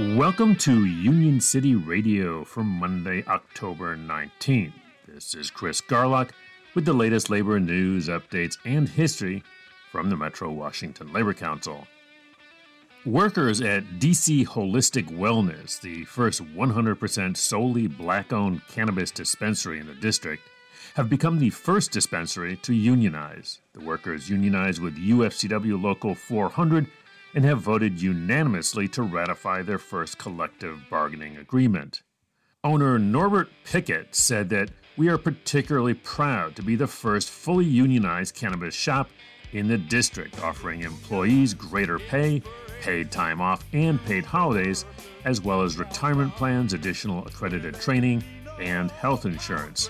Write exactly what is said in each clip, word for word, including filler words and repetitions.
Welcome to Union City Radio for Monday, October nineteenth. This is Chris Garlock with the latest labor news, updates, and history from the Metro Washington Labor Council. Workers at D C Holistic Wellness, the first one hundred percent solely black-owned cannabis dispensary in the district, have become the first dispensary to unionize. The workers unionize with U F C W Local four hundred and have voted unanimously to ratify their first collective bargaining agreement. Owner Norbert Pickett said that we are particularly proud to be the first fully unionized cannabis shop in the district, offering employees greater pay, paid time off, and paid holidays, as well as retirement plans, additional accredited training, and health insurance.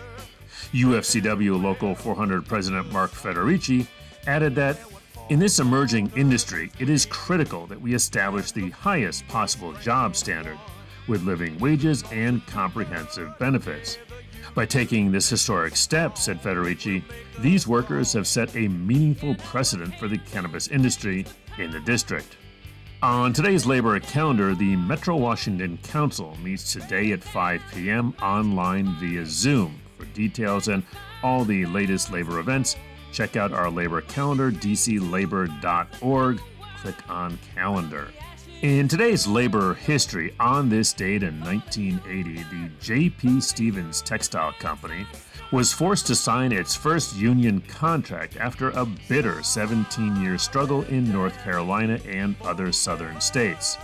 U F C W Local four hundred President Mark Federici added that in this emerging industry, it is critical that we establish the highest possible job standard with living wages and comprehensive benefits. By taking this historic step, said Federici, these workers have set a meaningful precedent for the cannabis industry in the district. On today's labor calendar, the Metro Washington Council meets today at five p.m. online via Zoom. For details and all the latest labor events, check out our labor calendar, d c labor dot org. Click on calendar. In today's labor history, on this date in nineteen eighty, the J P. Stevens Textile Company was forced to sign its first union contract after a bitter seventeen-year struggle in North Carolina and other southern states.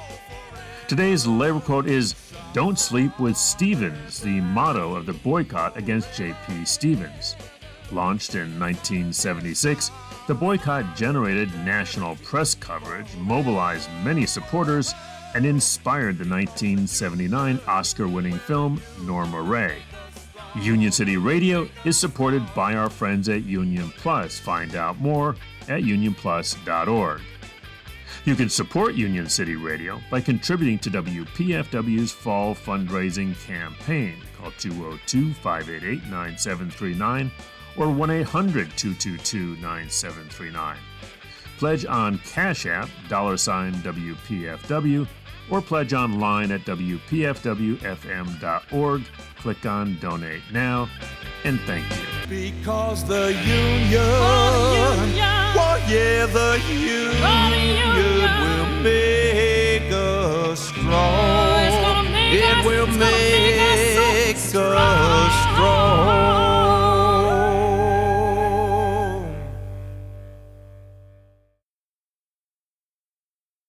Today's labor quote is, "Don't sleep with Stevens," the motto of the boycott against J P. Stevens. Launched in nineteen seventy-six, the boycott generated national press coverage, mobilized many supporters, and inspired the nineteen seventy-nine Oscar-winning film Norma Rae. Union City Radio is supported by our friends at Union Plus. Find out more at union plus dot org. You can support Union City Radio by contributing to W P F W's fall fundraising campaign. Call two oh two, five eight eight, nine seven three nine or one eight hundred, two two two, nine seven three nine. Pledge on Cash App, dollar sign W P F W, or pledge online at w p f w f m dot org. Click on Donate Now, and thank you. Because the union, oh, union. Oh yeah, the union, oh, union will make us strong. Oh, it's gonna make it us, will it's make, make us, so us strong.